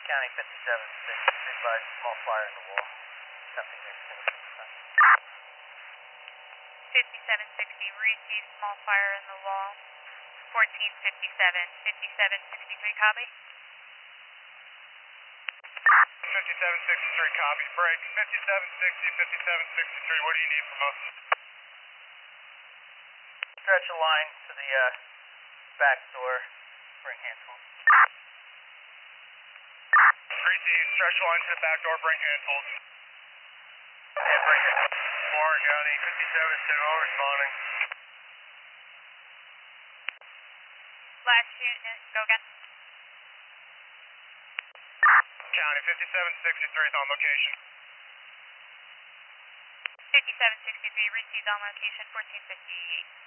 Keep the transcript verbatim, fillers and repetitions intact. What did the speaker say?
County fifty-seven sixty-three, advised small fire in the wall. Something extinguishing the sun. fifty-seven sixty, received small fire in the wall. fourteen fifty-seven, fifty-seven sixty-three, copy. fifty-seven sixty-three, copy. Break. fifty-seven sixty, fifty-seven sixty-three, what do you need from us? Stretch a line to the uh, back door. Bring hand tools. Receive. Stretch line to the back door. Bring hand tools. Yeah, bring it. Warren County, fifty-seven zero, responding. Last unit, go again. County, fifty-seven sixty-three is on location. fifty-seven sixty-three, received on location, fourteen fifty-eight.